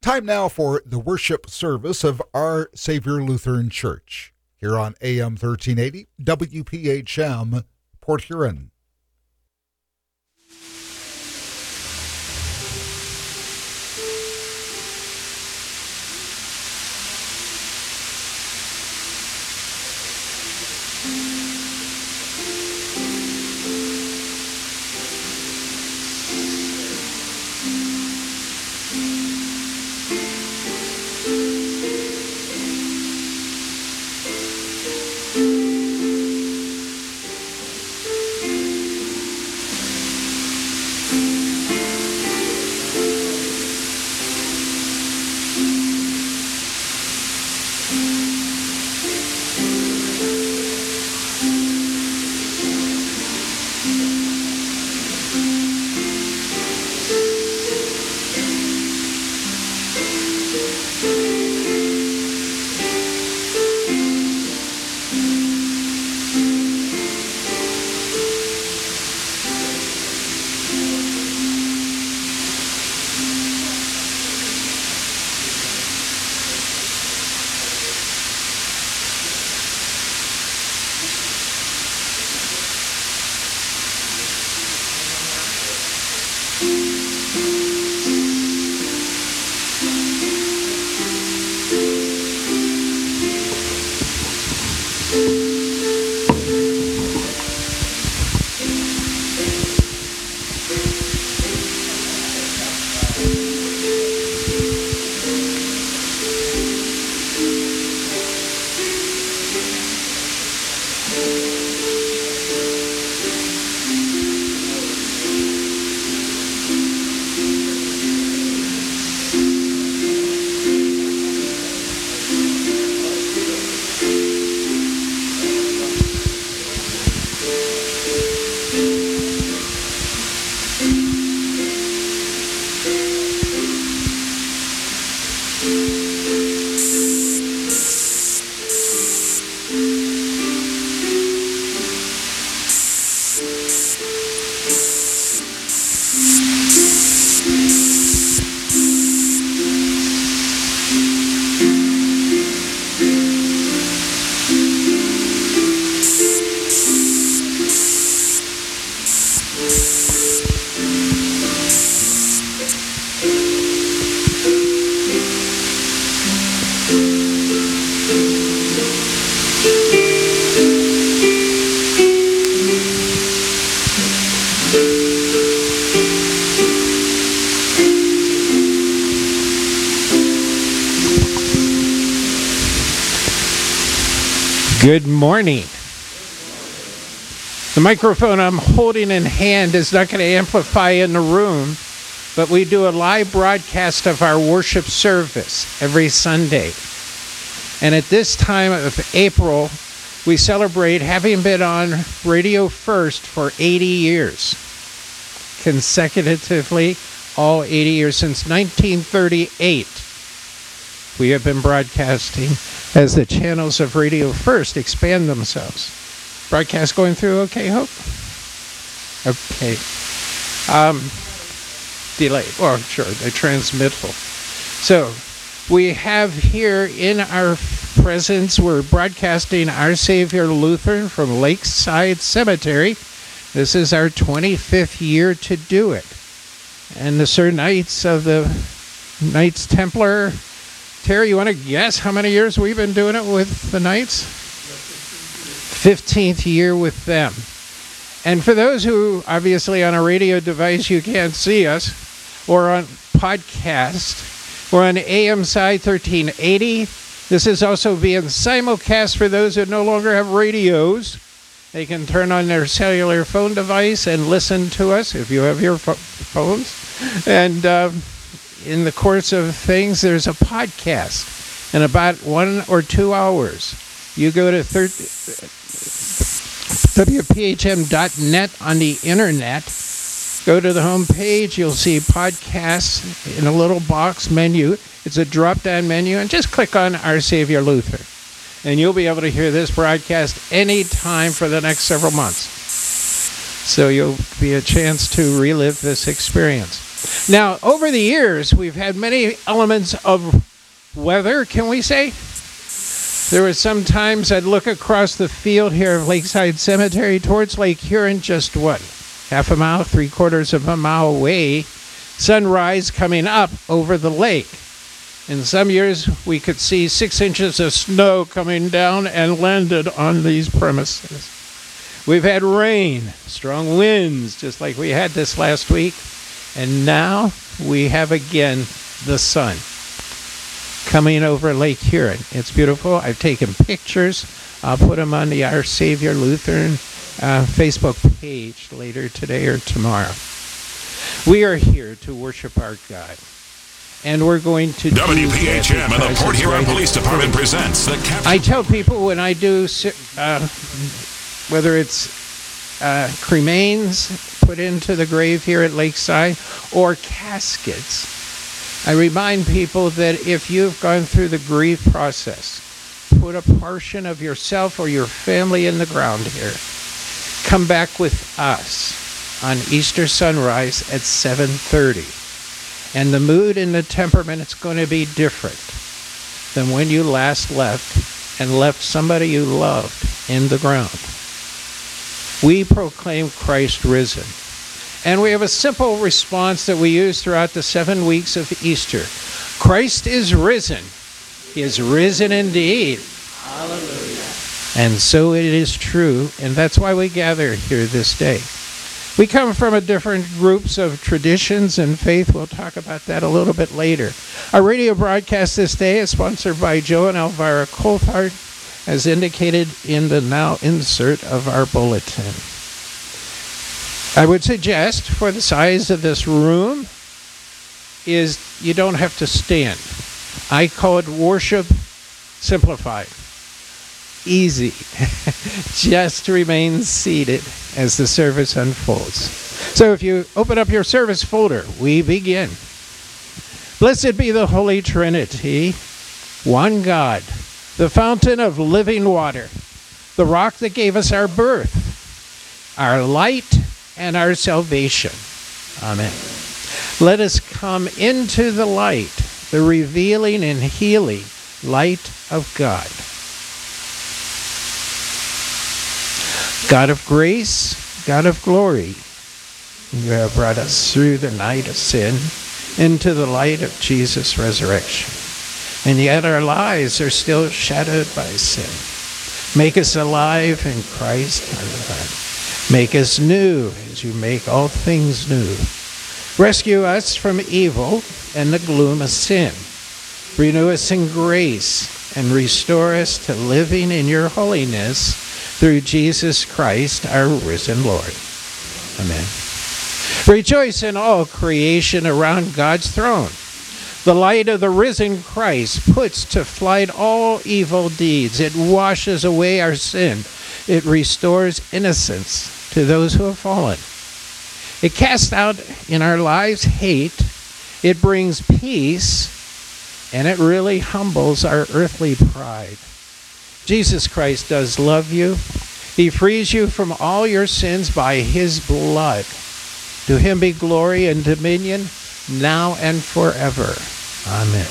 Time now for the worship service of Our Savior Lutheran Church here on AM 1380 WPHM Port Huron. Good morning. The microphone I'm holding in hand is not going to amplify in the room, but we do a live broadcast of our worship service every Sunday. And at this time of April, we celebrate having been on Radio First for 80 years. Consecutively, all 80 years since 1938. We have been broadcasting as the channels of Radio First expand themselves. Broadcast going through okay, Hope? Okay. Delay. Oh, sure, the transmittal. So, we have here in our presence, we're broadcasting Our Savior Lutheran from Lakeside Cemetery. This is our 25th year to do it. And the Sir Knights of the Knights Templar. Terry, you want to guess how many years we've been doing it with the Knights? 15th year with them. And for those who, obviously on a radio device, you can't see us, or on podcast, we're on AM side 1380. This is also being simulcast for those who no longer have radios. They can turn on their cellular phone device and listen to us if you have your phones. And in the course of things, there's a podcast in about 1 or 2 hours. You go to WPHM.net on the internet. Go to the home page. You'll see podcasts in a little box menu. It's a drop-down menu, and just click on Our Savior Lutheran. And you'll be able to hear this broadcast any time for the next several months. So you'll be a chance to relive this experience. Now, over the years, we've had many elements of weather, can we say? There were some times I'd look across the field here of Lakeside Cemetery towards Lake Huron, just what, half a mile, 3/4 of a mile away, sunrise coming up over the lake. In some years, we could see 6 inches of snow coming down and landed on these premises. We've had rain, strong winds, just like we had this last week. And now we have again the sun coming over Lake Huron. It's beautiful. I've taken pictures. I'll put them on the Our Savior Lutheran Facebook page later today or tomorrow. We are here to worship our God. And we're going to WPHM and the Port Huron Police Department presents the I tell people when I do, whether it's cremains put into the grave here at Lakeside or caskets, I remind people that if you've gone through the grief process, put a portion of yourself or your family in the ground here, come back with us on Easter sunrise at 7:30. And the mood and the temperament is going to be different than when you last left and left somebody you loved in the ground. We proclaim Christ risen. And we have a simple response that we use throughout the 7 weeks of Easter. Christ is risen. He is risen indeed. Hallelujah. And so it is true, and that's why we gather here this day. We come from a different groups of traditions and faith. We'll talk about that a little bit later. Our radio broadcast this day is sponsored by Joe and Elvira Coulthard, as indicated in the now insert of our bulletin. I would suggest, for the size of this room, is you don't have to stand. I call it worship simplified. Easy. Just remain seated as the service unfolds. So if you open up your service folder, we begin. Blessed be the Holy Trinity, one God, the fountain of living water, the rock that gave us our birth, our light, and our salvation. Amen. Let us come into the light, the revealing and healing light of God. God of grace, God of glory, you have brought us through the night of sin into the light of Jesus' resurrection. And yet our lives are still shadowed by sin. Make us alive in Christ our Lord. Make us new as you make all things new. Rescue us from evil and the gloom of sin. Renew us in grace and restore us to living in your holiness through Jesus Christ, our risen Lord. Amen. Rejoice in all creation around God's throne. The light of the risen Christ puts to flight all evil deeds. It washes away our sin. It restores innocence to those who have fallen. It casts out in our lives hate. It brings peace. And it really humbles our earthly pride. Jesus Christ does love you. He frees you from all your sins by his blood. To him be glory and dominion now and forever. Amen.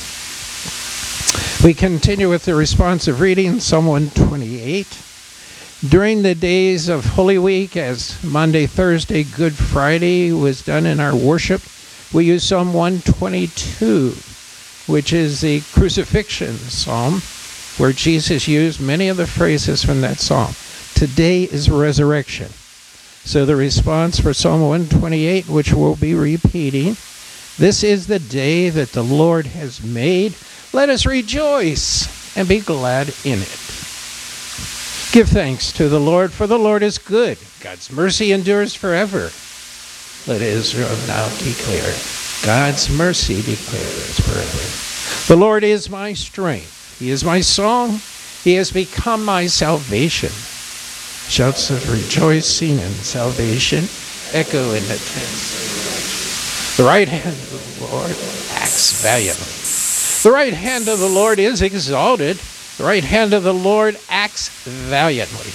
We continue with the responsive reading, Psalm 128. During the days of Holy Week, as Monday, Thursday, Good Friday was done in our worship, we use Psalm 122, which is the crucifixion psalm, where Jesus used many of the phrases from that psalm. Today is resurrection. So the response for Psalm 128, which we'll be repeating, this is the day that the Lord has made. Let us rejoice and be glad in it. Give thanks to the Lord, for the Lord is good. God's mercy endures forever. Let Israel now declare, God's mercy declares forever. The Lord is my strength. He is my song. He has become my salvation. Shouts of rejoicing and salvation echo in the tents. The right hand of the Lord acts valiantly. The right hand of the Lord is exalted. The right hand of the Lord acts valiantly.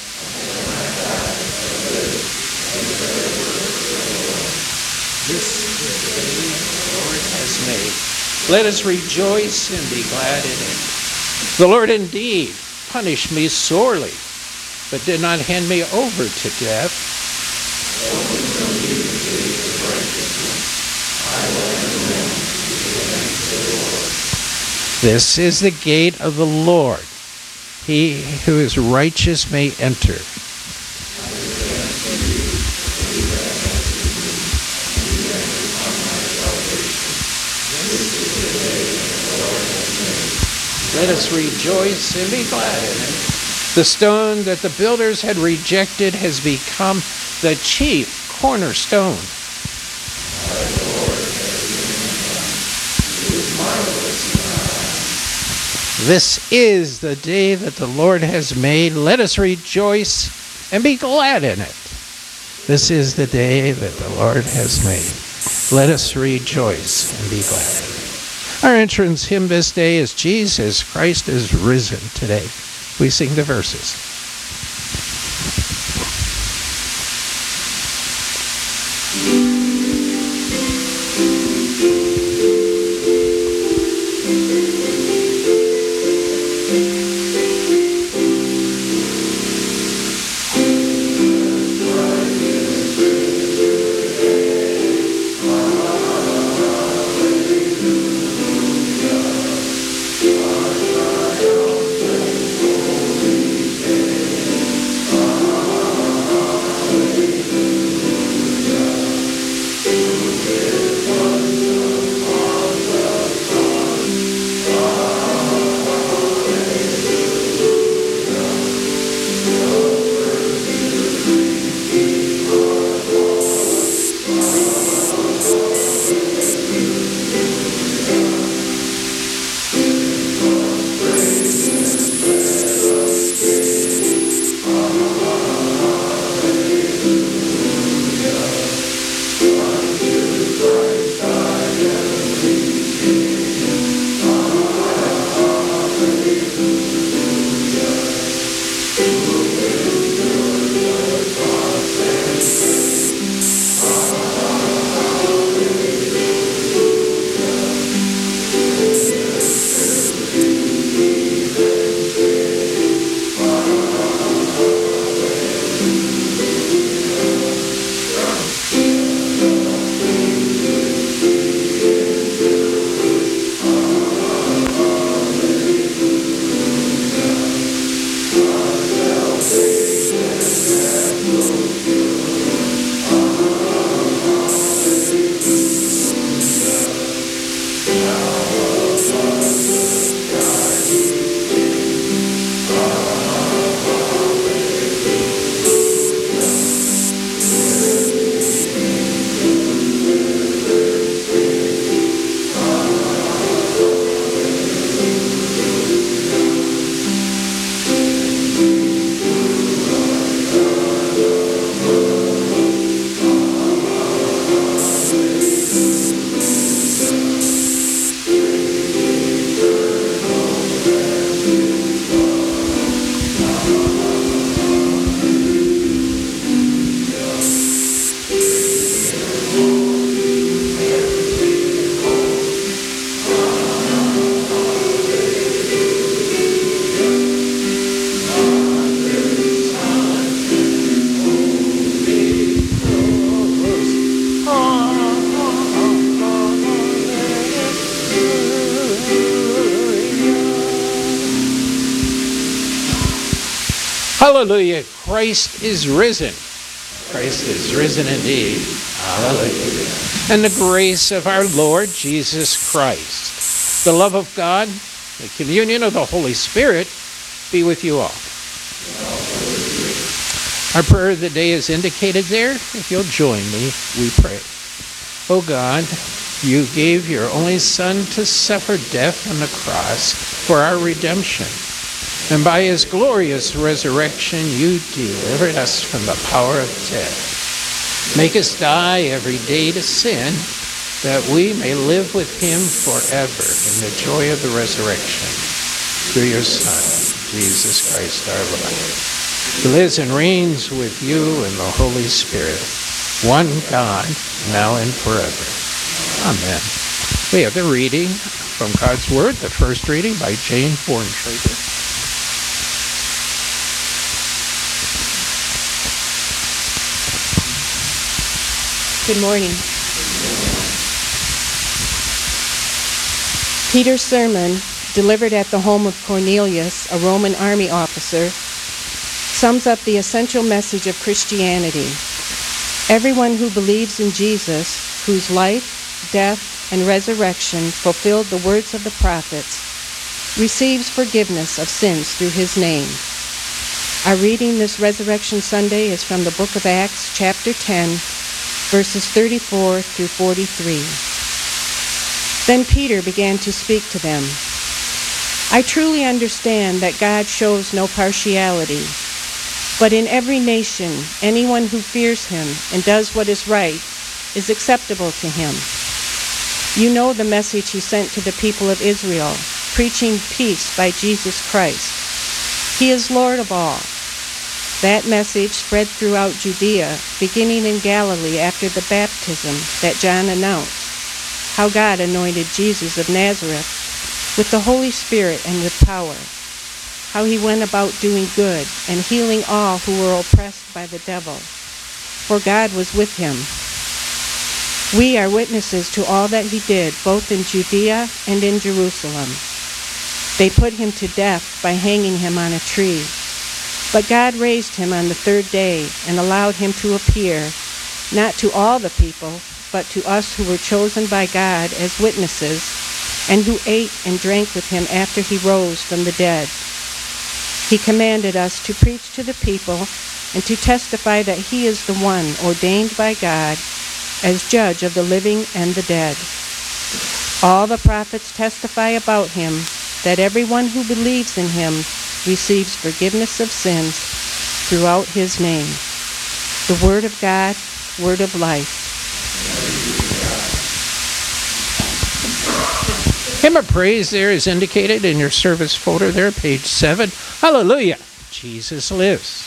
This made. Let us rejoice and be glad in it. The Lord indeed punished me sorely, but did not hand me over to death. This is the gate of the Lord. He who is righteous may enter. Let us rejoice and be glad in it. The stone that the builders had rejected has become the chief cornerstone. This is the day that the Lord has made. Let us rejoice and be glad in it. This is the day that the Lord has made. Let us rejoice and be glad in it. Our entrance hymn this day is Jesus Christ is risen today. We sing the verses. Hallelujah. Christ is risen. Christ is risen indeed. Hallelujah. And the grace of our Lord Jesus Christ, the love of God, the communion of the Holy Spirit be with you all. Our prayer of the day is indicated there. If you'll join me, we pray. O God, you gave your only Son to suffer death on the cross for our redemption. And by his glorious resurrection, you delivered us from the power of death. Make us die every day to sin, that we may live with him forever in the joy of the resurrection. Through your Son, Jesus Christ our Lord, who lives and reigns with you in the Holy Spirit, one God, now and forever. Amen. We have the reading from God's Word, the first reading by Jane Borntrager. Good morning. Peter's sermon, delivered at the home of Cornelius, a Roman army officer, sums up the essential message of Christianity. Everyone who believes in Jesus, whose life, death, and resurrection fulfilled the words of the prophets, receives forgiveness of sins through his name. Our reading this Resurrection Sunday is from the book of Acts, chapter 10, verses 34 through 43. Then Peter began to speak to them. I truly understand that God shows no partiality, but in every nation, anyone who fears him and does what is right is acceptable to him. You know the message he sent to the people of Israel, preaching peace by Jesus Christ. He is Lord of all. That message spread throughout Judea, beginning in Galilee after the baptism that John announced, how God anointed Jesus of Nazareth with the Holy Spirit and with power, how he went about doing good and healing all who were oppressed by the devil, for God was with him. We are witnesses to all that he did, both in Judea and in Jerusalem. They put him to death by hanging him on a tree. But God raised him on the third day and allowed him to appear, not to all the people, but to us who were chosen by God as witnesses, and who ate and drank with him after he rose from the dead. He commanded us to preach to the people and to testify that he is the one ordained by God as judge of the living and the dead. All the prophets testify about him that everyone who believes in him receives forgiveness of sins throughout his name. The Word of God, Word of life. Hymn of praise there is indicated in your service folder there, page 7. Hallelujah! Jesus lives.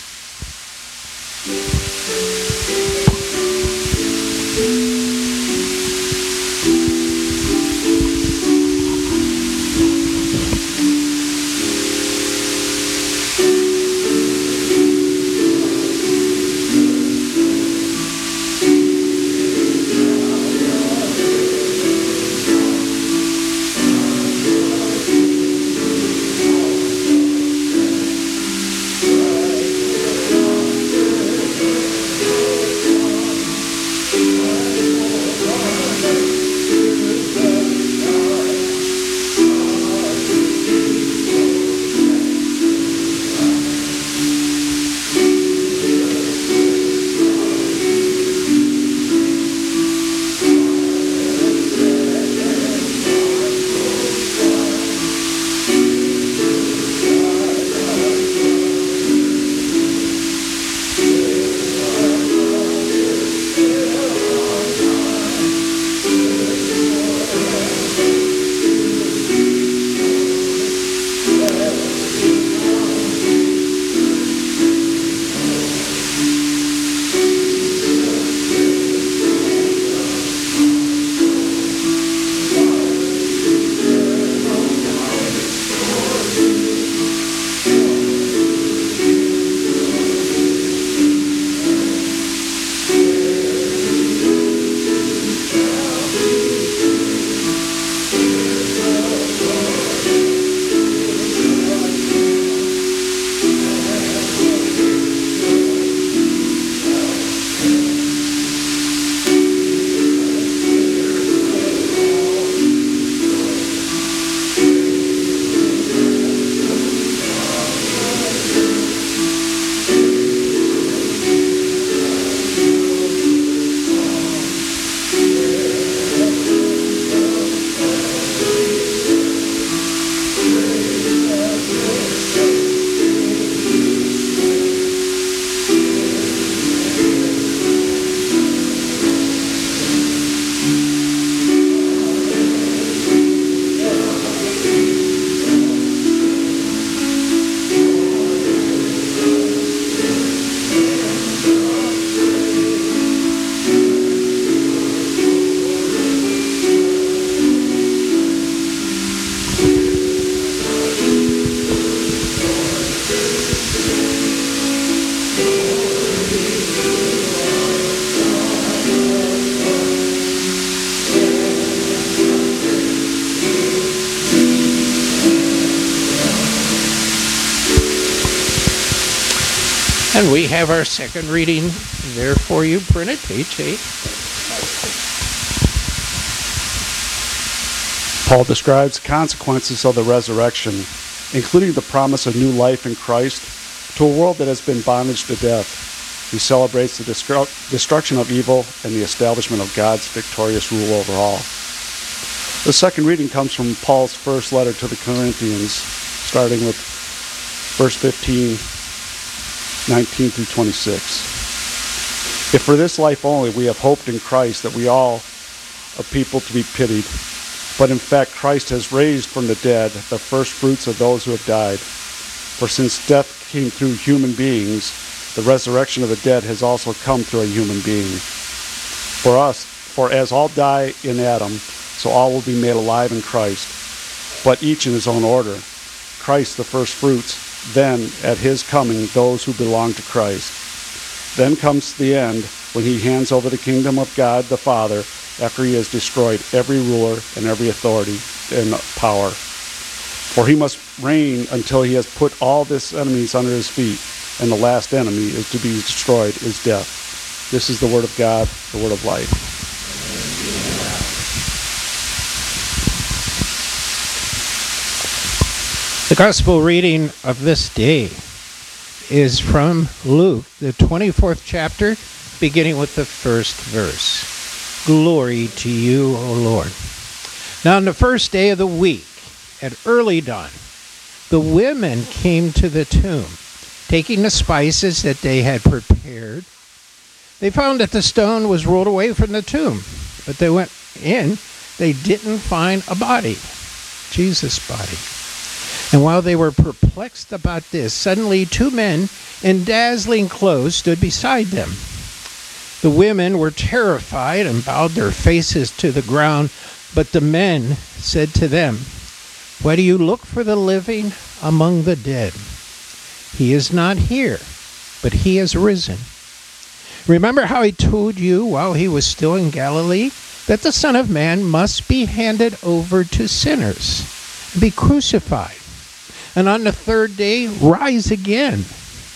And we have our second reading there for you, printed, page 8. Paul describes consequences of the resurrection, including the promise of new life in Christ to a world that has been bondage to death. He celebrates the destruction of evil and the establishment of God's victorious rule over all. The second reading comes from Paul's first letter to the Corinthians, starting with verse 15, 19 through 26. If for this life only we have hoped in Christ that we all are people to be pitied, but in fact Christ has raised from the dead the first fruits of those who have died. For since death came through human beings, the resurrection of the dead has also come through a human being. For as all die in Adam, so all will be made alive in Christ, but each in his own order. Christ the first fruits, then at his coming those who belong to Christ. Then comes the end, when he hands over the kingdom of God the Father, after he has destroyed every ruler and every authority and power. For he must reign until he has put all his enemies under his feet, and the last enemy is to be destroyed is death. This is the word of God, the word of life. The gospel reading of this day is from Luke, the 24th chapter, beginning with the first verse. Glory to you, O Lord. Now on the first day of the week, at early dawn, the women came to the tomb, taking the spices that they had prepared. They found that the stone was rolled away from the tomb, but they went in, they didn't find a body, Jesus' body. And while they were perplexed about this, suddenly two men in dazzling clothes stood beside them. The women were terrified and bowed their faces to the ground, but the men said to them, "Why do you look for the living among the dead? He is not here, but he has risen. Remember how he told you while he was still in Galilee that the Son of Man must be handed over to sinners, and be crucified, and on the third day rise again."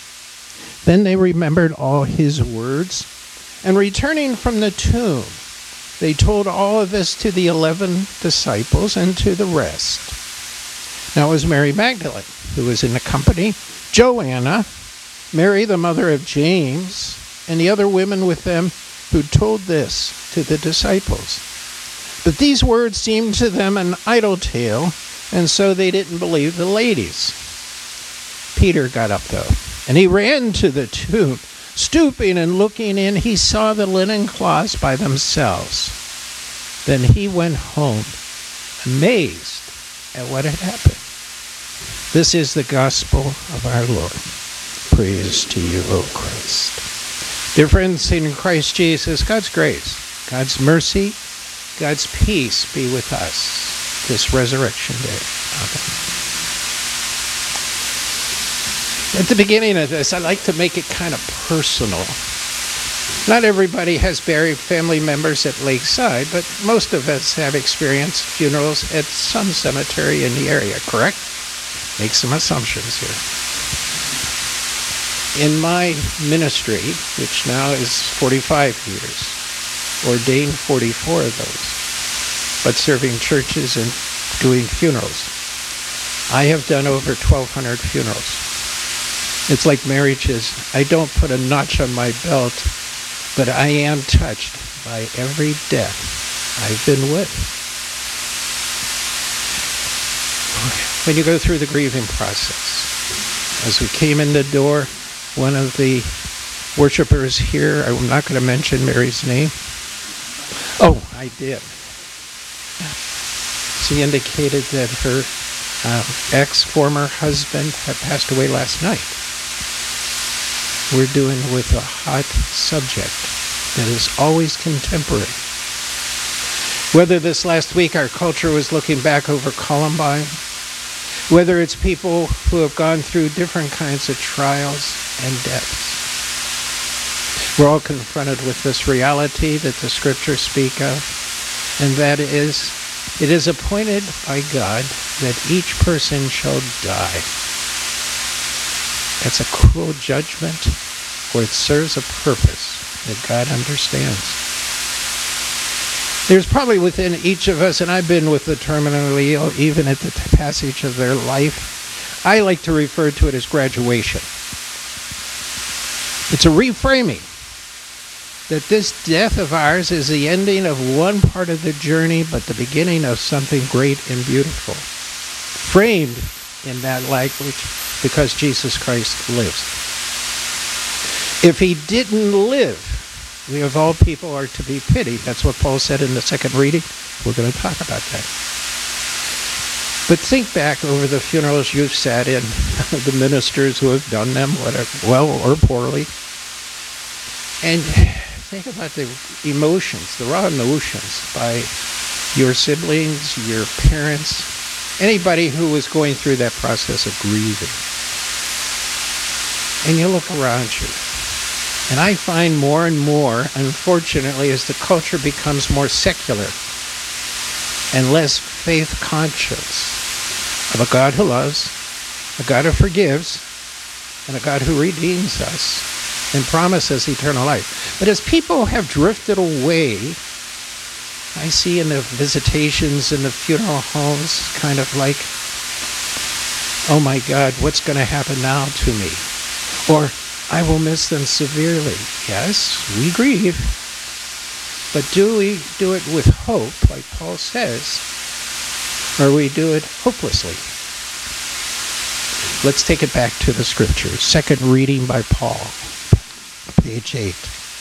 Then they remembered all his words, and returning from the tomb, they told all of this to the 11 disciples and to the rest. Now it was Mary Magdalene, who was in the company, Joanna, Mary the mother of James, and the other women with them who told this to the disciples. But these words seemed to them an idle tale, and so they didn't believe the ladies. Peter got up, though, and he ran to the tomb. Stooping and looking in, he saw the linen cloths by themselves. Then he went home, amazed at what had happened. This is the gospel of our Lord. Praise to you, O Christ. Dear friends, in Christ Jesus, God's grace, God's mercy, God's peace be with us this resurrection day. Amen. At the beginning of this, I like to make it kind of personal. Not everybody has buried family members at Lakeside, but most of us have experienced funerals at some cemetery in the area, correct? Make some assumptions here. In my ministry, which now is 45 years, ordained 44 of those, but serving churches and doing funerals, I have done over 1,200 funerals. It's like marriages. I don't put a notch on my belt, but I am touched by every death I've been with. When you go through the grieving process, as we came in the door, one of the worshipers here, I'm not going to mention Mary's name. Oh, I did. She indicated that her former husband had passed away last night. We're dealing with a hot subject that is always contemporary. Whether this last week our culture was looking back over Columbine, whether it's people who have gone through different kinds of trials and deaths, we're all confronted with this reality that the scriptures speak of, and that is, it is appointed by God that each person shall die. That's a cruel judgment. for it serves a purpose that God understands. There's probably within each of us, and I've been with the terminally ill even at the passage of their life, I like to refer to it as graduation. It's a reframing that this death of ours is the ending of one part of the journey, but the beginning of something great and beautiful, framed in that language because Jesus Christ lives. If he didn't live, we of all people are to be pitied. That's what Paul said in the second reading. We're going to talk about that. But think back over the funerals you've sat in, the ministers who have done them, whatever, well or poorly, and think about the emotions, the raw emotions by your siblings, your parents, anybody who was going through that process of grieving. And you look around you. And I find more and more, unfortunately, as the culture becomes more secular and less faith conscious of a God who loves, a God who forgives, and a God who redeems us and promises eternal life. But as people have drifted away, I see in the visitations in the funeral homes kind of like, oh my God, what's going to happen now to me? Or, I will miss them severely. Yes, we grieve. But do we do it with hope, like Paul says, or we do it hopelessly? Let's take it back to the scriptures. Second reading by Paul, page 8.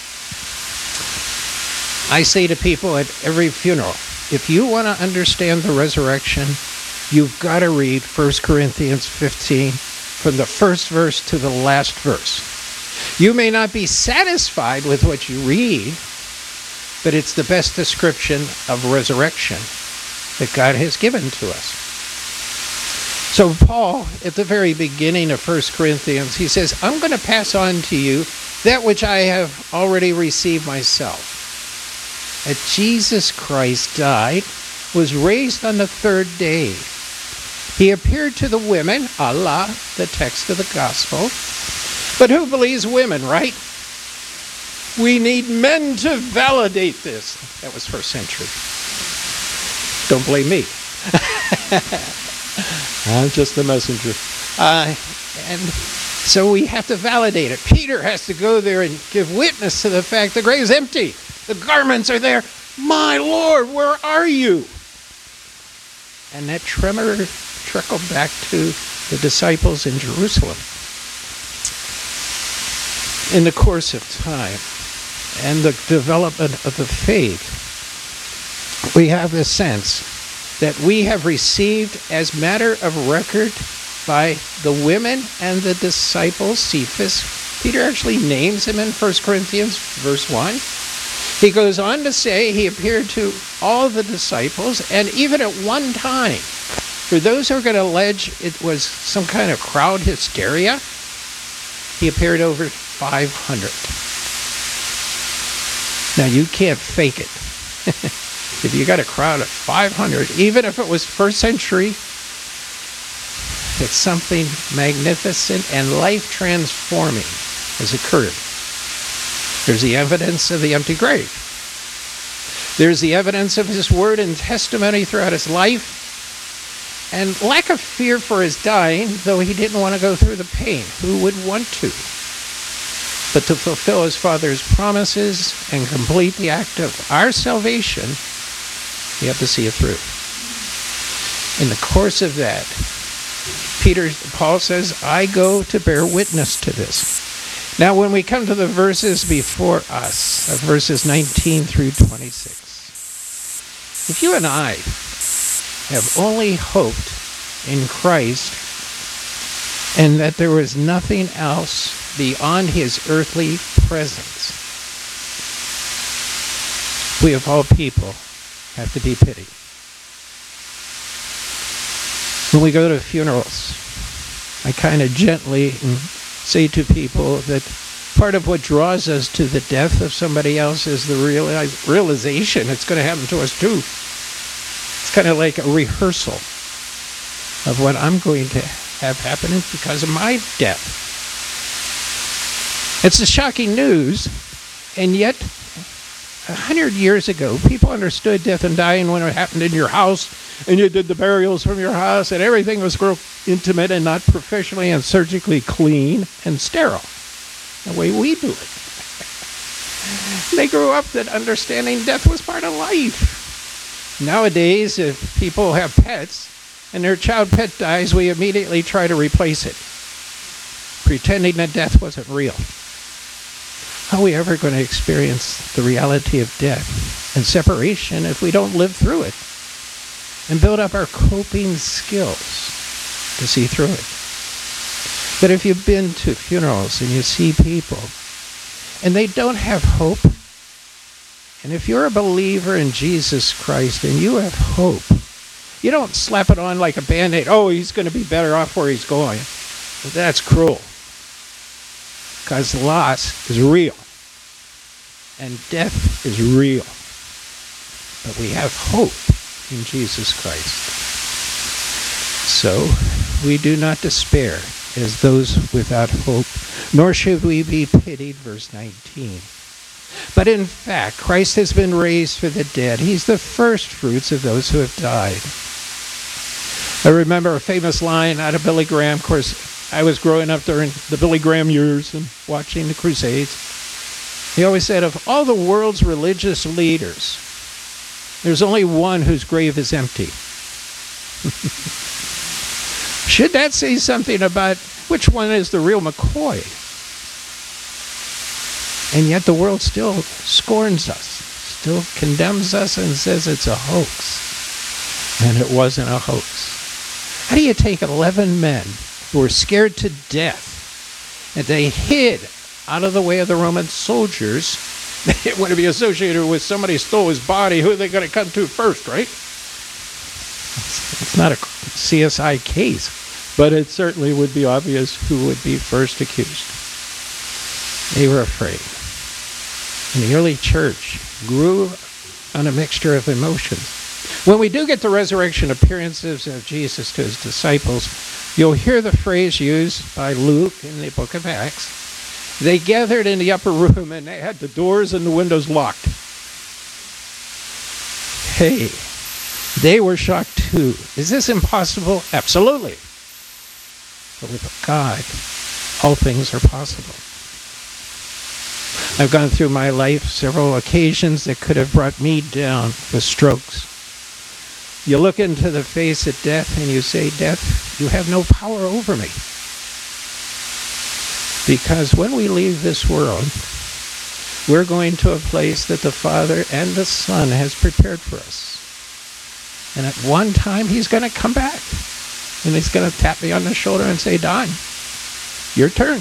I say to people at every funeral, if you want to understand the resurrection, you've got to read 1 Corinthians 15 from the first verse to the last verse. You may not be satisfied with what you read, but it's the best description of resurrection that God has given to us. So Paul, at the very beginning of 1 Corinthians, he says, I'm going to pass on to you that which I have already received myself. That Jesus Christ died, was raised on the third day. He appeared to the women, Allah, the text of the gospel. But who believes women, right? We need men to validate this. That was first century. Don't blame me. I'm just the messenger. And so we have to validate it. Peter has to go there and give witness to the fact the grave's empty. The garments are there. My Lord, where are you? And that tremor trickled back to the disciples in Jerusalem. In the course of time and the development of the faith, we have the sense that we have received as matter of record by the women and the disciples, Cephas. Peter actually names him in 1 Corinthians verse 1. He goes on to say he appeared to all the disciples, and even at one time, for those who are going to allege it was some kind of crowd hysteria, he appeared over 500. Now, you can't fake it. If you got a crowd of 500, even if it was first century, it's something magnificent and life-transforming has occurred. There's the evidence of the empty grave. There's the evidence of his word and testimony throughout his life, and lack of fear for his dying, though he didn't want to go through the pain. Who would want to? But to fulfill his Father's promises and complete the act of our salvation, we have to see it through. In the course of that, Paul says, I go to bear witness to this. Now, when we come to the verses before us, verses 19 through 26, if you and I have only hoped in Christ and that there was nothing else beyond his earthly presence, we of all people have to be pitied. When we go to funerals, I kind of gently say to people that part of what draws us to the death of somebody else is the realization it's going to happen to us too. It's kind of like a rehearsal of what I'm going to have happen because of my death. It's a shocking news, and yet 100 years ago, people understood death and dying when it happened in your house, and you did the burials from your house, and everything was real intimate and not professionally and surgically clean and sterile, the way we do it. They grew up that understanding death was part of life. Nowadays, if people have pets and their child pet dies, we immediately try to replace it, pretending that death wasn't real. How are we ever going to experience the reality of death and separation if we don't live through it and build up our coping skills to see through it? But if you've been to funerals and you see people and they don't have hope, and if you're a believer in Jesus Christ and you have hope, you don't slap it on like a Band-Aid. Oh, he's going to be better off where he's going. But that's cruel. Because loss is real. And death is real. But we have hope in Jesus Christ. So, we do not despair as those without hope, nor should we be pitied, verse 19. But in fact, Christ has been raised for the dead. He's the first fruits of those who have died. I remember a famous line out of Billy Graham. Of course, I was growing up during the Billy Graham years and watching the Crusades. He always said, of all the world's religious leaders, there's only one whose grave is empty. Should that say something about which one is the real McCoy? And yet the world still scorns us, still condemns us and says it's a hoax. And it wasn't a hoax. How do you take 11 men who were scared to death and they hid out of the way of the Roman soldiers? They didn't want to be associated with somebody stole his body. Who are they going to come to first, right? It's not a CSI case, but it certainly would be obvious who would be first accused. They were afraid. And the early church grew on a mixture of emotions. When we do get the resurrection appearances of Jesus to his disciples, you'll hear the phrase used by Luke in the book of Acts. They gathered in the upper room and they had the doors and the windows locked. Hey, they were shocked too. Is this impossible? Absolutely. But with God, all things are possible. I've gone through my life several occasions that could have brought me down with strokes. You look into the face of death and you say, death, you have no power over me. Because when we leave this world, we're going to a place that the Father and the Son has prepared for us. And at one time, he's going to come back. And he's going to tap me on the shoulder and say, Don, your turn.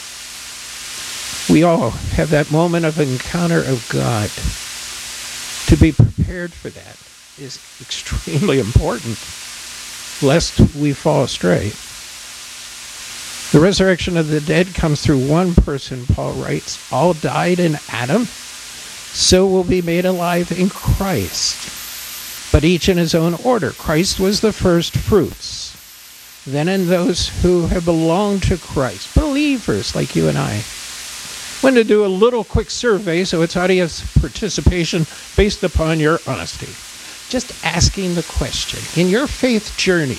We all have that moment of encounter of God. To be prepared for that is extremely important, lest we fall astray. The resurrection of the dead comes through one person, Paul writes. All died in Adam, so will be made alive in Christ. But each in his own order. Christ was the first fruits. Then in those who have belonged to Christ, believers like you and I. I want to do a little quick survey, so it's audience participation based upon your honesty. Just asking the question, in your faith journey,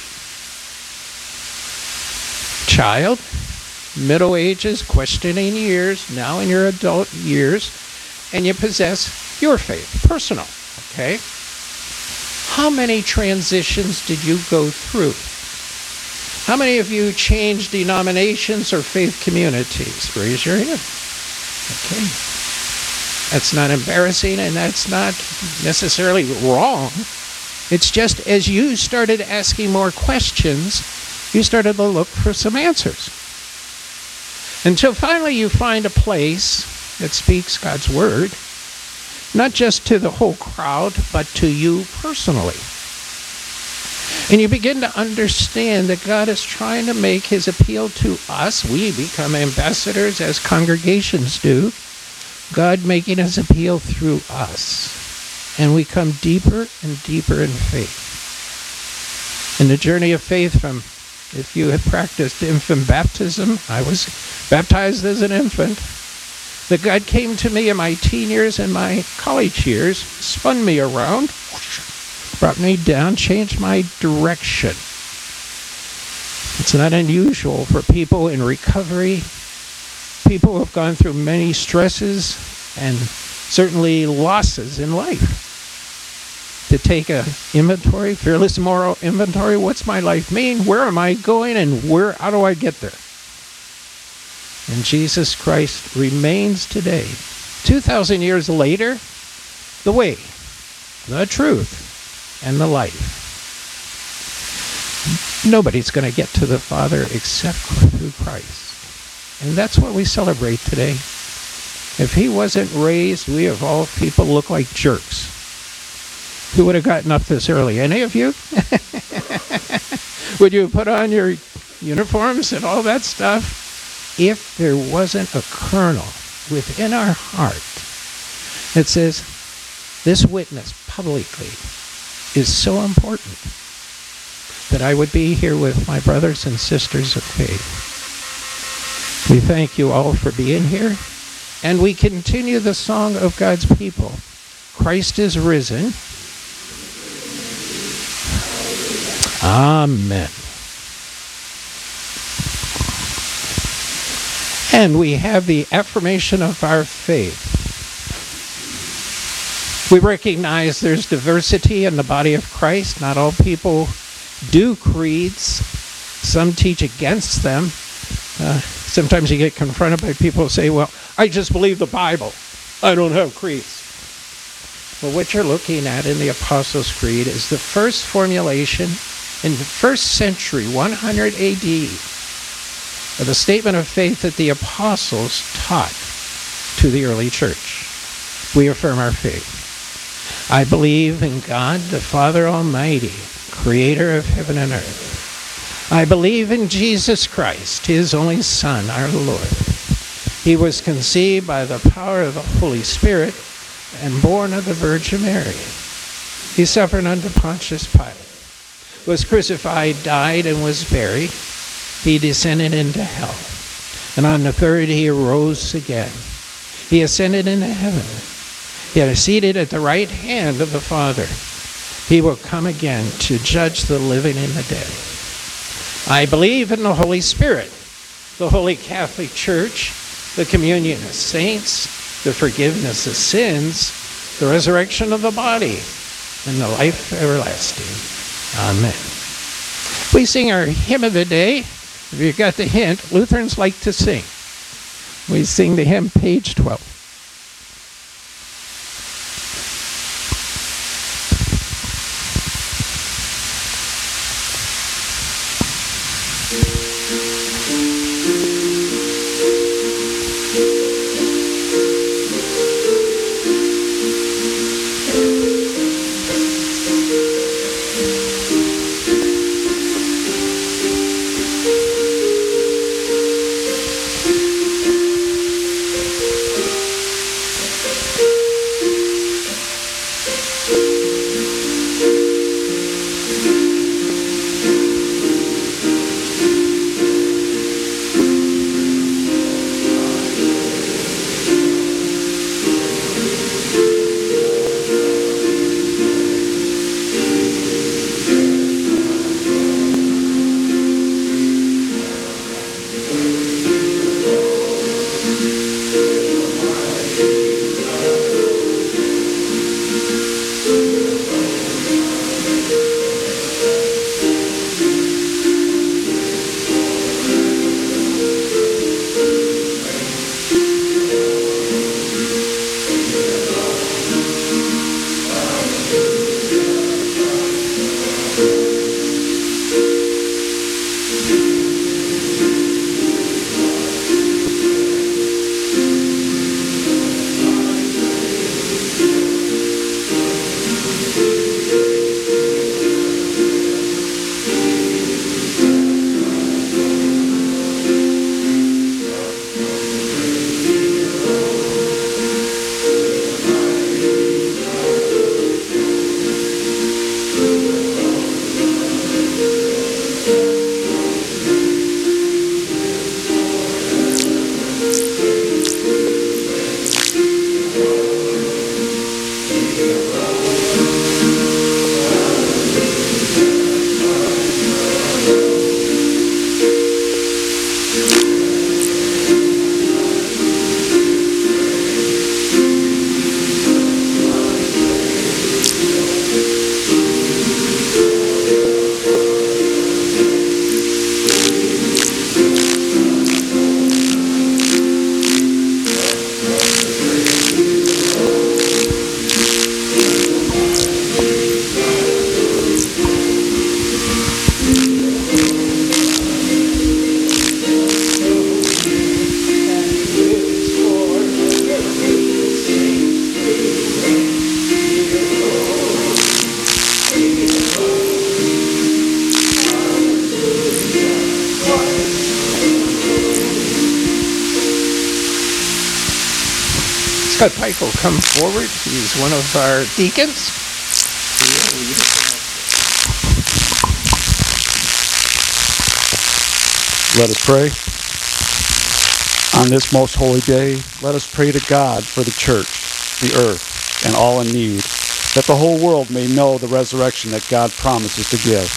child, middle ages, questioning years, now in your adult years, and you possess your faith, personal, okay? How many transitions did you go through? How many of you changed denominations or faith communities? Raise your hand. Okay. That's not embarrassing and that's not necessarily wrong. It's just as you started asking more questions, you started to look for some answers. Until finally you find a place that speaks God's word, not just to the whole crowd, but to you personally. And you begin to understand that God is trying to make his appeal to us. We become ambassadors as congregations do. God making his appeal through us. And we come deeper and deeper in faith. In the journey of faith from, if you have practiced infant baptism, I was baptized as an infant. That God came to me in my teen years and my college years, spun me around, brought me down, changed my direction. It's not unusual for people in recovery, people who have gone through many stresses and certainly losses in life, to take an inventory, fearless moral inventory. What's my life mean? Where am I going? And how do I get there? And Jesus Christ remains today, 2,000 years later, the way, the truth, and the life. Nobody's going to get to the Father except through Christ. And that's what we celebrate today. If he wasn't raised, we of all people look like jerks. Who would have gotten up this early? Any of you? Would you put on your uniforms and all that stuff? If there wasn't a kernel within our heart that says, this witness publicly is so important that I would be here with my brothers and sisters of faith. We thank you all for being here, and we continue the song of God's people. Christ is risen. Amen. And we have the affirmation of our faith. We recognize there's diversity in the body of Christ. Not all people do creeds. Some teach against them. Sometimes you get confronted by people who say, well, I just believe the Bible. I don't have creeds. Well, what you're looking at in the Apostles' Creed is the first formulation in the first century, 100 AD, of the statement of faith that the apostles taught to the early church. We affirm our faith. I believe in God, the Father Almighty, creator of heaven and earth. I believe in Jesus Christ, his only Son, our Lord. He was conceived by the power of the Holy Spirit and born of the Virgin Mary. He suffered under Pontius Pilate, was crucified, died, and was buried. He descended into hell. And on the third he arose again. He ascended into heaven. He is seated at the right hand of the Father. He will come again to judge the living and the dead. I believe in the Holy Spirit, the Holy Catholic Church, the communion of saints, the forgiveness of sins, the resurrection of the body, and the life everlasting. Amen. We sing our hymn of the day. If you got the hint, Lutherans like to sing. We sing the hymn, page 12. Scott Pike will come forward. He's one of our deacons. Let us pray. On this most holy day, let us pray to God for the church, the earth, and all in need, that the whole world may know the resurrection that God promises to give.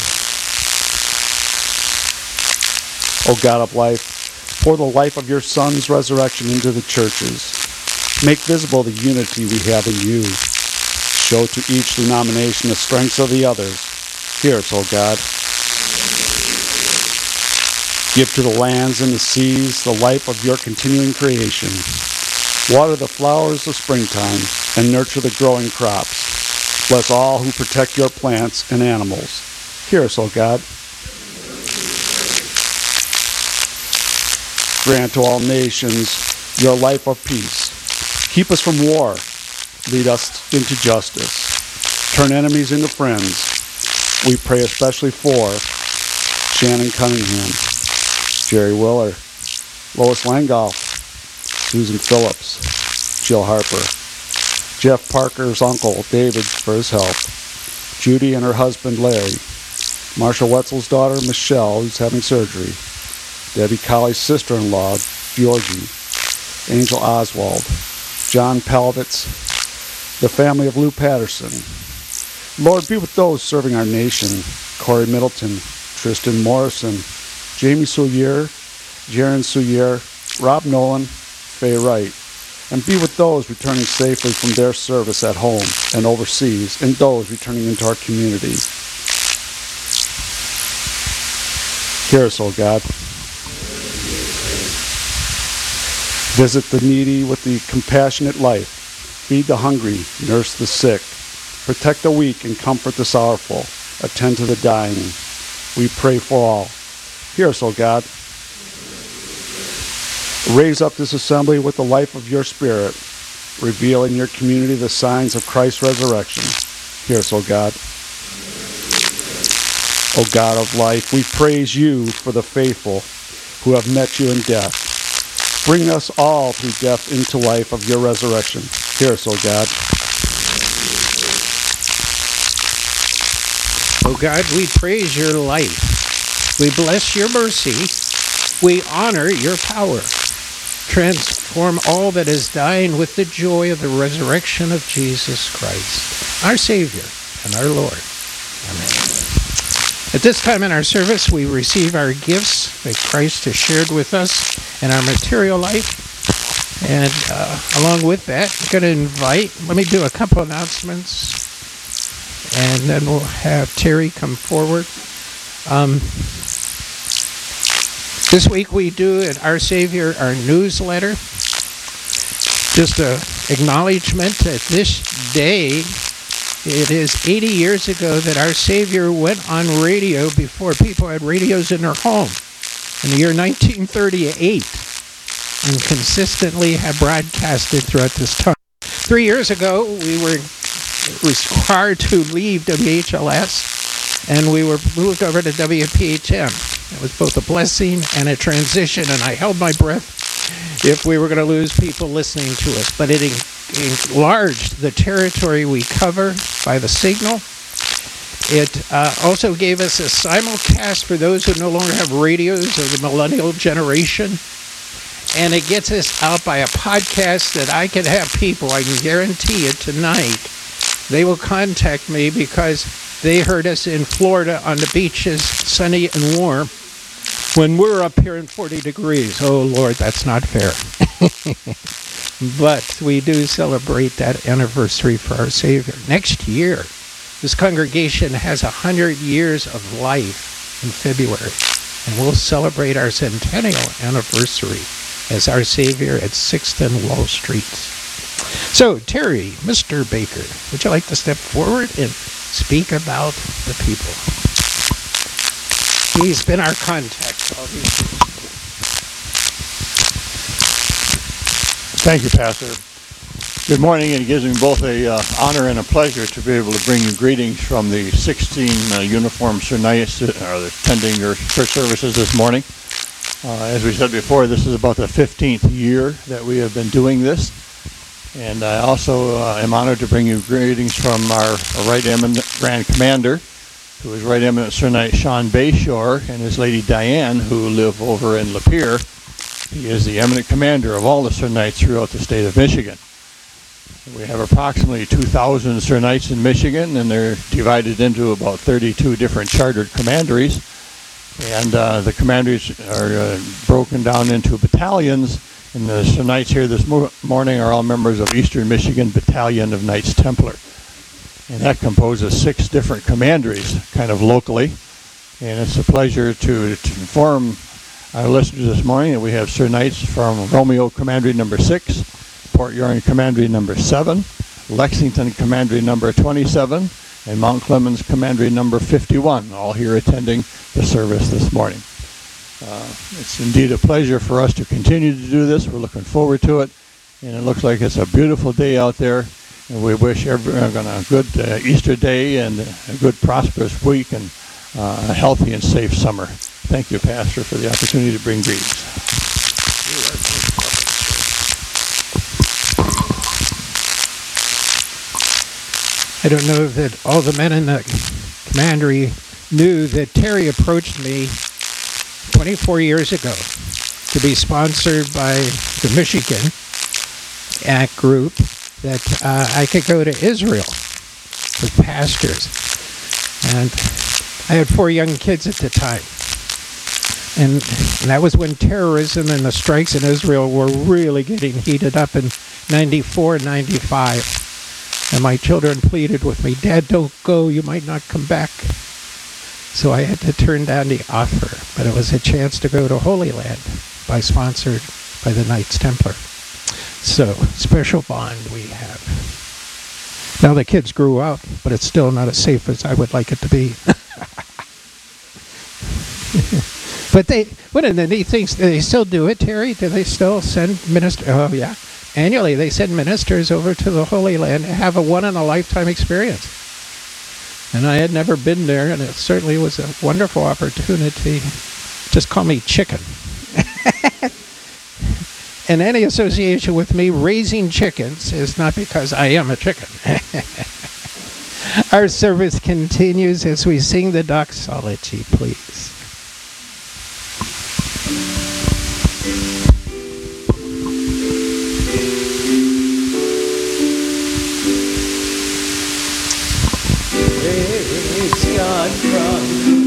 O God of life, pour the life of your Son's resurrection into the churches. Make visible the unity we have in you. Show to each denomination the strengths of the others. Hear us, O God. Give to the lands and the seas the life of your continuing creation. Water the flowers of springtime and nurture the growing crops. Bless all who protect your plants and animals. Hear us, O God. Grant to all nations your life of peace. Keep us from war. Lead us into justice. Turn enemies into friends. We pray especially for Shannon Cunningham, Jerry Willer, Lois Langolf, Susan Phillips, Jill Harper, Jeff Parker's uncle David for his health, Judy and her husband Larry, Marsha Wetzel's daughter Michelle, who's having surgery, Debbie Colley's sister-in-law Georgie, Angel Oswald, John Palvitz, the family of Lou Patterson. Lord, be with those serving our nation, Corey Middleton, Tristan Morrison, Jamie Soulier, Jaron Soulier, Rob Nolan, Faye Wright, and be with those returning safely from their service at home and overseas, and those returning into our community. Hear us, O God. Visit the needy with the compassionate life. Feed the hungry, nurse the sick. Protect the weak and comfort the sorrowful. Attend to the dying. We pray for all. Hear us, O God. Raise up this assembly with the life of your Spirit. Reveal in your community the signs of Christ's resurrection. Hear us, O God. O God of life, we praise you for the faithful who have met you in death. Bring us all through death into life of your resurrection. Hear us, O God. O God, we praise your life. We bless your mercy. We honor your power. Transform all that is dying with the joy of the resurrection of Jesus Christ, our Savior and our Lord. Amen. At this time in our service, we receive our gifts that Christ has shared with us in our material life. And along with that, I'm going to let me do a couple announcements, and then we'll have Terry come forward. This week we do at Our Savior, our newsletter. Just an acknowledgement that this day, it is 80 years ago that Our Savior went on radio before people had radios in their home, in the year 1938, and consistently have broadcasted throughout this time. 3 years ago, we were required to leave WHLS, and we were moved over to WPHM. It was both a blessing and a transition, and I held my breath if we were going to lose people listening to us. But it enlarged the territory we cover by the signal. It also gave us a simulcast for those who no longer have radios, or the millennial generation. And it gets us out by a podcast that I can have people, I can guarantee it tonight, they will contact me because they heard us in Florida on the beaches, sunny and warm, when we're up here in 40 degrees. Oh, Lord, that's not fair. But we do celebrate that anniversary for our Savior. Next year, this congregation has 100 years of life in February, and we'll celebrate our centennial anniversary as our Savior at 6th and Wall Street. So, Terry, Mr. Baker, would you like to step forward and speak about the people? He's been our contact all these years. Thank you, Pastor. Good morning, and it gives me both a honor and a pleasure to be able to bring you greetings from the 16 uniformed Sir-Knights attending your church services this morning. As we said before, this is about the 15th year that we have been doing this. And I also am honored to bring you greetings from our Right Eminent Grand Commander, who is Right Eminent Sir Knight Sean Bayshore, and his lady Diane, who live over in Lapeer. He is the eminent commander of all the Sir Knights throughout the state of Michigan. We have approximately 2,000 Sir Knights in Michigan, and they're divided into about 32 different chartered commanderies. And the commanderies are broken down into battalions, and the Sir Knights here this morning are all members of Eastern Michigan Battalion of Knights Templar. And that composes 6 different commanderies, kind of locally. And it's a pleasure to inform our listeners this morning that we have Sir Knights from Romeo Commandery number 6, Port Huron Commandery number 7, Lexington Commandery number 27, and Mount Clemens Commandery number 51, all here attending the service this morning. It's indeed a pleasure for us to continue to do this. We're looking forward to it, and it looks like it's a beautiful day out there, and we wish everyone a good Easter day and a good prosperous week and a healthy and safe summer. Thank you, Pastor, for the opportunity to bring greetings. I don't know that all the men in the commandery knew that Terry approached me 24 years ago to be sponsored by the Michigan ACT group that I could go to Israel with pastors. And I had 4 young kids at the time. And that was when terrorism and the strikes in Israel were really getting heated up in 94, 95. And my children pleaded with me, "Dad, don't go. You might not come back." So I had to turn down the offer. But it was a chance to go to Holy Land, sponsored by the Knights Templar. So, special bond we have. Now the kids grew up, but it's still not as safe as I would like it to be. But one of the neat things, they still do it, Terry? Do they still send ministers? Oh, yeah. Annually, they send ministers over to the Holy Land to have a one-in-a-lifetime experience. And I had never been there, and it certainly was a wonderful opportunity. Just call me Chicken. And any association with me raising chickens is not because I am a chicken. Our service continues as we sing the doxology, please. Praise God from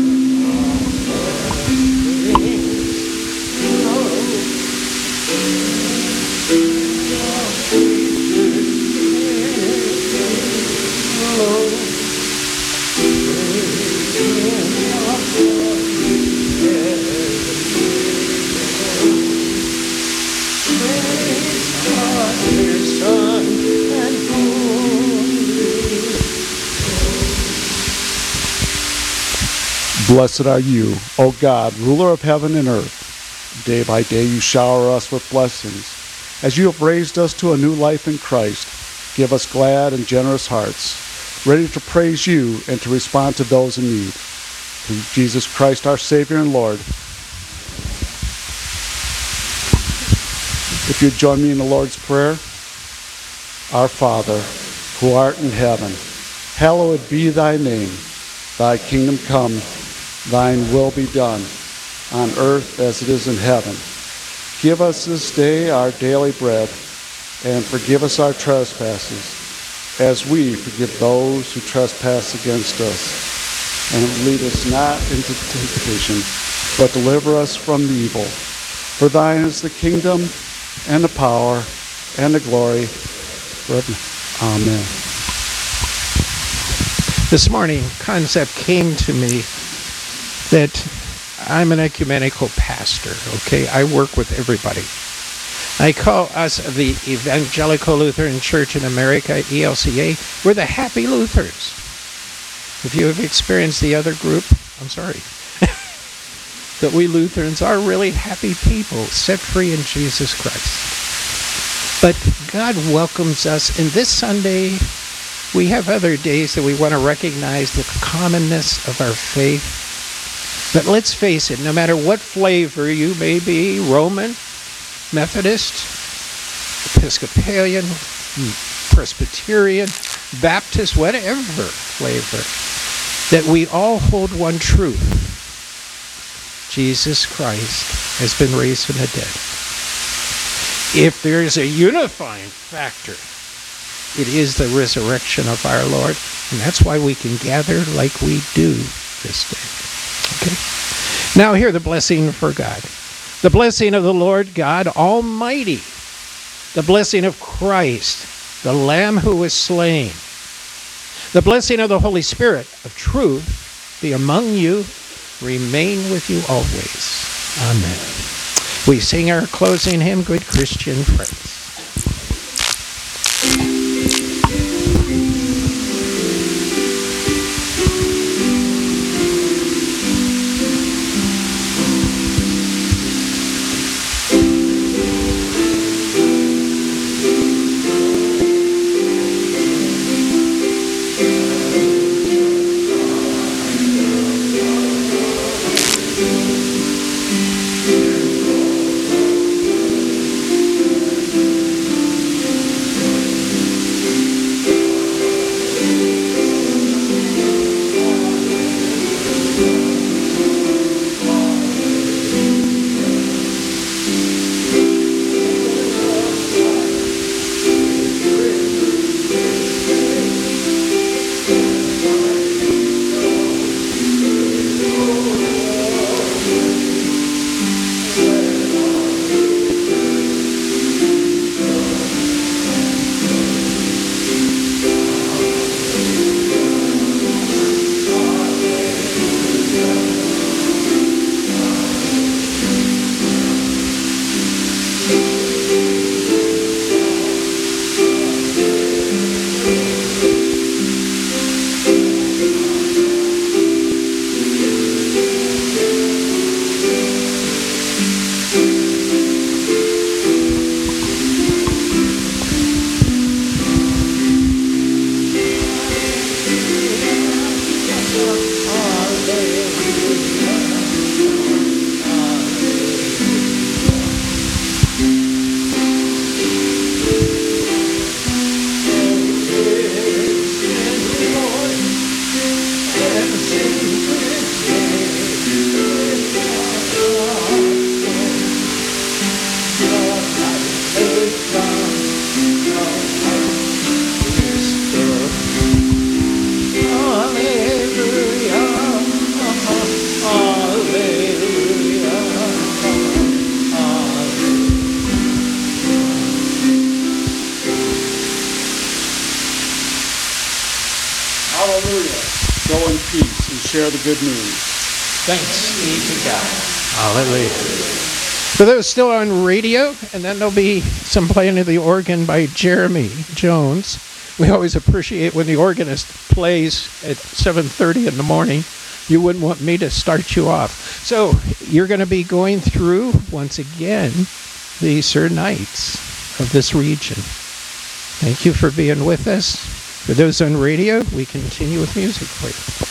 Blessed are you, O God, ruler of heaven and earth. Day by day you shower us with blessings. As you have raised us to a new life in Christ, give us glad and generous hearts, ready to praise you and to respond to those in need. Through Jesus Christ, our Savior and Lord. If you'd join me in the Lord's Prayer. Our Father, who art in heaven, hallowed be thy name. Thy kingdom come, thine will be done, on earth as it is in heaven. Give us this day our daily bread, and forgive us our trespasses, as we forgive those who trespass against us. And lead us not into temptation, but deliver us from the evil. For thine is the kingdom, and the power, and the glory, forever. Amen. This morning, concept came to me that I'm an ecumenical pastor, okay? I work with everybody. I call us the Evangelical Lutheran Church in America, ELCA. We're the happy Lutherans. If you have experienced the other group, I'm sorry. That we Lutherans are really happy people, set free in Jesus Christ. But God welcomes us, and this Sunday, we have other days that we want to recognize the commonness of our faith. But let's face it, no matter what flavor you may be, Roman, Methodist, Episcopalian, Presbyterian, Baptist, whatever flavor, that we all hold one truth. Jesus Christ has been raised from the dead. If there is a unifying factor, it is the resurrection of our Lord, and that's why we can gather like we do this day. Okay? Now hear the blessing for God. The blessing of the Lord God Almighty, the blessing of Christ, the Lamb who was slain, the blessing of the Holy Spirit of truth be among you, remain with you always. Amen. We sing our closing hymn, Good Christian Friends. Share the good news. Thanks be to God. Hallelujah. For those still on radio, and then there'll be some playing of the organ by Jeremy Jones. We always appreciate when the organist plays at 7:30 in the morning. You wouldn't want me to start you off. So you're going to be going through, once again, the Sir Knights of this region. Thank you for being with us. For those on radio, we continue with music for you.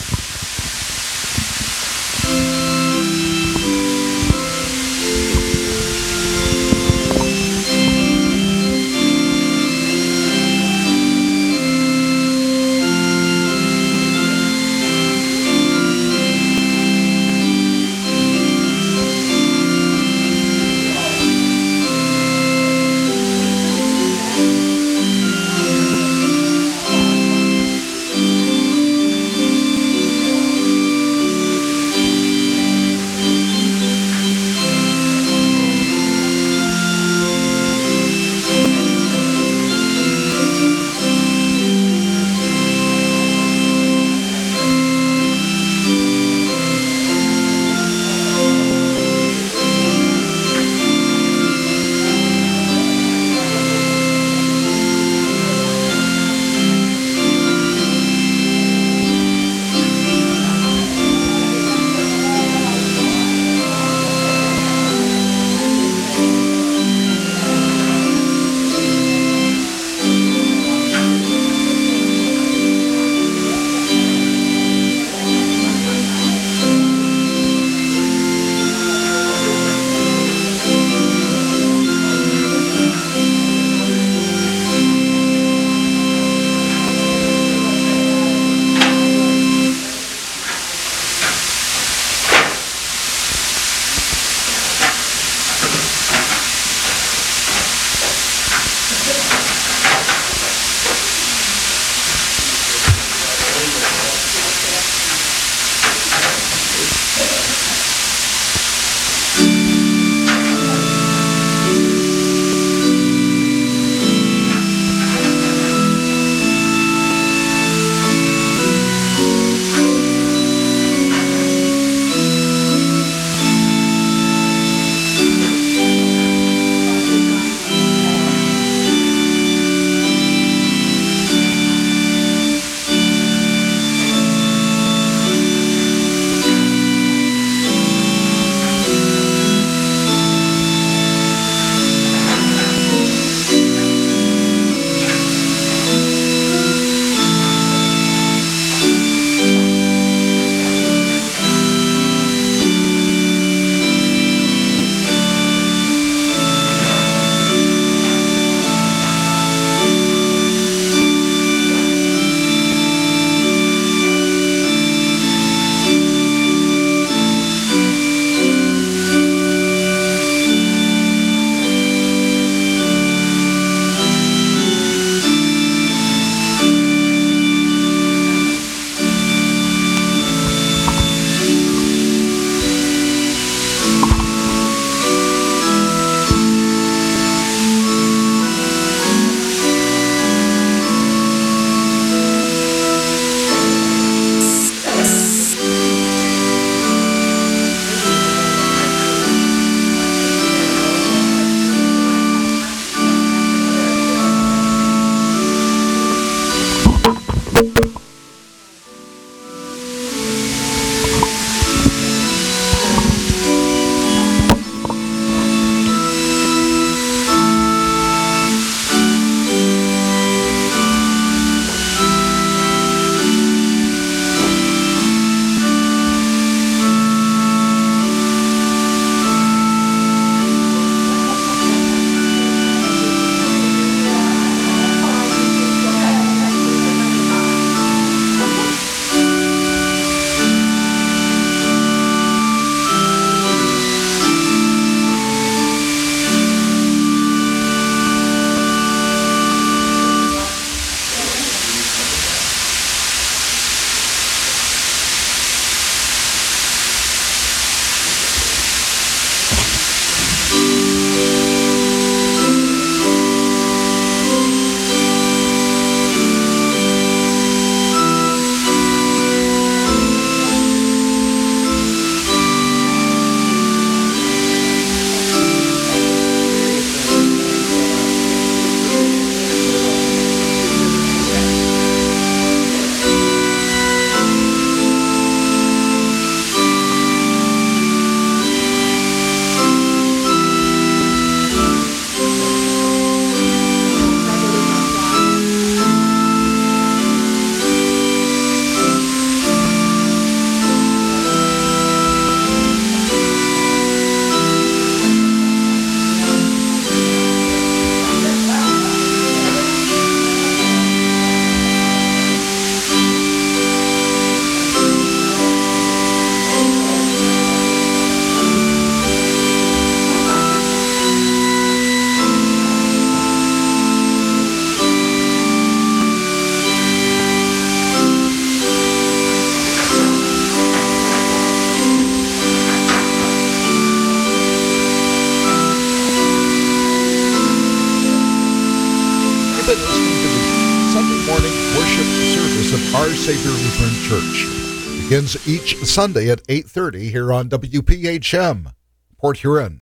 been listening to the Sunday morning worship service of Our Savior Lutheran Church. It begins each Sunday at 8:30 here on WPHM, Port Huron.